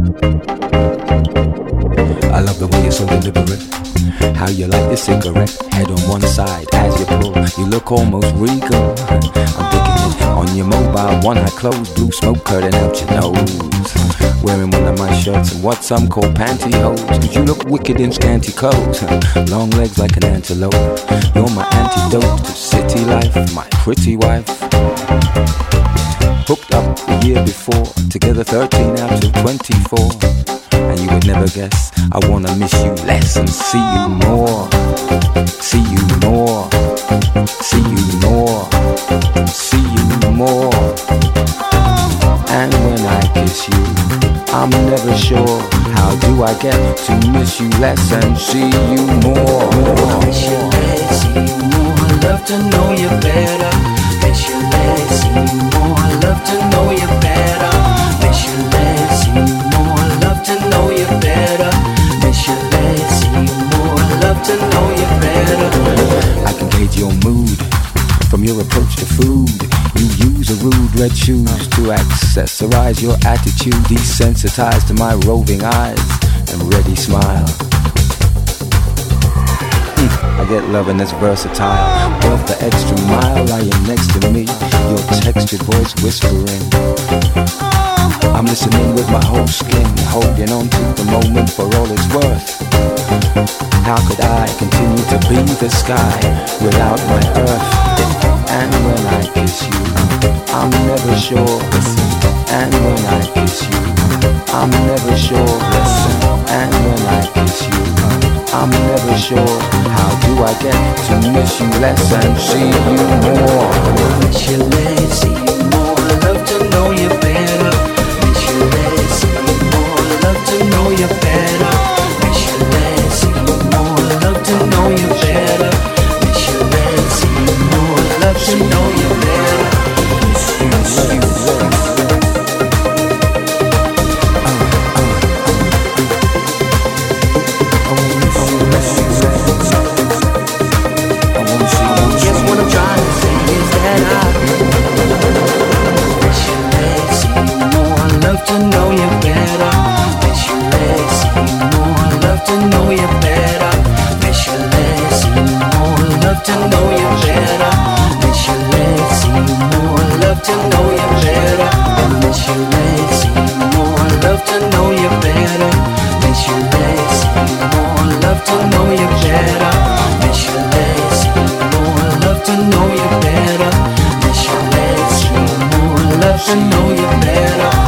I love the way you're so deliberate. How you light your cigarette, head on one side as you pull. You look almost regal. I'm digging it. On your mobile, one eye closed, blue smoke curtain out your nose. Wearing one of my shirts and what some call pantyhose. Cause you look wicked in scanty clothes. Long legs like an antelope. You're my antidote to city life, my pretty wife. Hooked up the year before, together 13 out of 24. And you would never guess, I wanna miss you less and see you more. See you more. See you more. See you more. And when I kiss you, I'm never sure. How do I get to miss you less and see you more? Miss you less, see you more. Love to know you better. Miss you less, see you more. Love to know you better. Miss you less, see you more. Love to know you better. Miss you less, see you more. Love to know you better. I can gauge your mood from your approach to food. You use a rude red shoes to accessorize your attitude. Desensitized to my roving eyes and ready smile. I get loving that's versatile. Worth the extra mile, lying next to me, your textured voice whispering. I'm listening with my whole skin, holding on to the moment for all it's worth. How could I continue to be the sky without my earth? And when I kiss you, I'm never sure. And when I kiss you, I'm never sure. And when I kiss you, I'm never sure. How do I get to miss you less and see you more? Miss you less, see you more. Love to know you better. Miss you less, see you more. Love to know you better. Miss you less, see you more. Love to know you better. Miss you less, see you more. Love to know you better. Miss you less. To know you better, miss you less, see you more. Love to know you better, miss you less, see you more. Love to know you better, miss you less, see you more. Love to know you better, miss you less, see you more. Love to know you better, miss you less, see you more. Love to know you better, miss you less, see you more. Love to know you better, miss you less, see you more. Love to know you better.